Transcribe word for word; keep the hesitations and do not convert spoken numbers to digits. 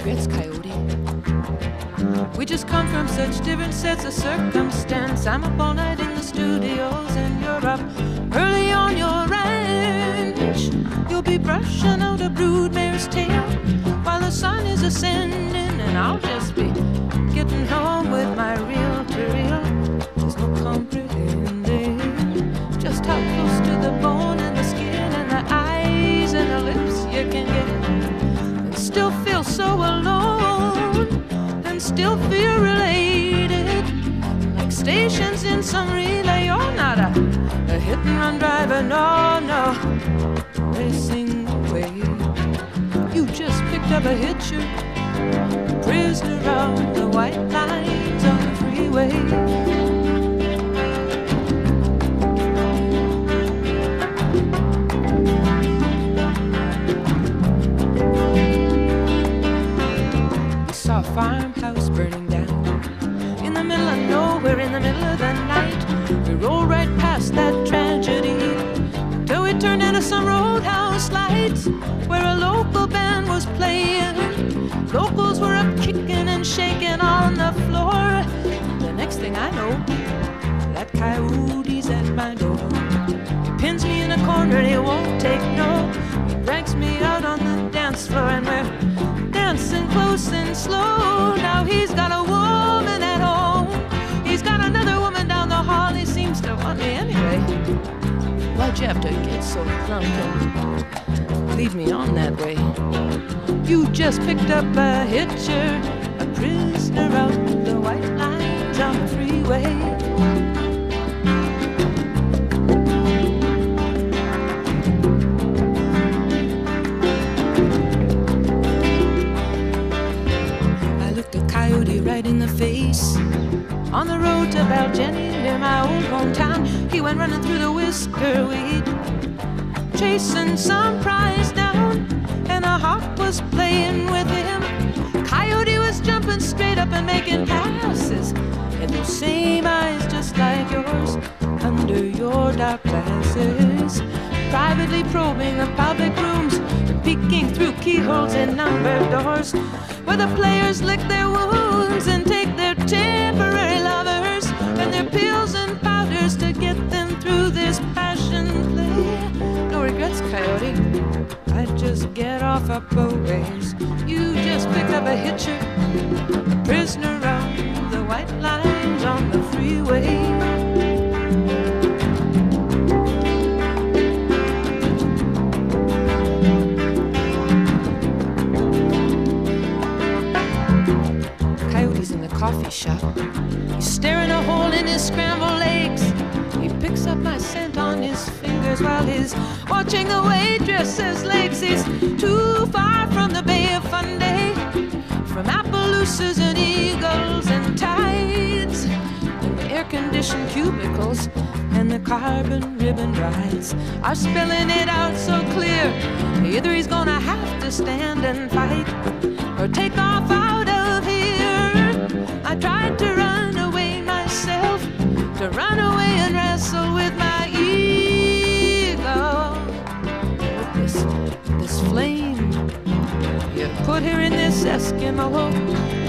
regrets, Coyote. We just come from such different sets of circumstance. I'm up all night in the studios and you're up early on your ranch. You'll be brushing out a broodmare's tail while the sun is ascending, and I'll just be getting home with my reel-to-reel. There's no comprehending just how close to the bone and the skin and the eyes and the lips you can get, and still feel so alone, and still feel related, like stations in some relay. You're not a, a hit-and-run driver, no, no, racing away. You just picked up a hitcher, prisoner of the white lines on the freeway. A farmhouse burning down in the middle of nowhere, in the middle of the night. We rolled right past that tragedy till we turned into some roadhouse lights where a local band was playing. Locals were up kicking and shaking on the floor. The next thing I know, that coyote's at my door. He pins me in a corner and he won't take no. He drags me out on the dance floor and we're dancing close and slow. Now he's got a woman at home, he's got another woman down the hall. He seems to want me anyway. Why'd you have to get so drunk and lead me on that way? You just picked up a hitcher, a prisoner out the white lines on the freeway. Right in the face on the road to Baljenny near my old hometown. He went running through the whisker weed, chasing some prize down, and a hawk was playing with him. Coyote was jumping straight up and making passes, and those same eyes just like yours under your dark glasses, privately probing the public rooms, peeking through keyholes in numbered doors where the players lick their wounds and take their temporary lovers and their pills and powders to get them through this passion play. No regrets, Coyote, I just get off up a ways. You just picked up a hitcher, a prisoner on the white lines on the freeway. Coffee shop, he's staring a hole in his scrambled eggs. He picks up my scent on his fingers while he's watching the waitress's legs. He's too far from the Bay of Fundy, from Appaloosas and eagles and tides, and the air-conditioned cubicles and the carbon ribbon rides are spelling it out so clear. Either he's gonna have to stand and fight or take off out of here. I tried to run away myself, to run away and wrestle with my ego, with this, this flame you put here in this Eskimo.